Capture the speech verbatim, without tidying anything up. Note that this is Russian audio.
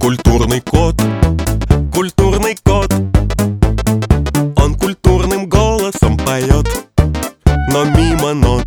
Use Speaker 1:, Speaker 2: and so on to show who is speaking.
Speaker 1: культурный кот, культурный кот. Он культурным голосом поет, но мимо нот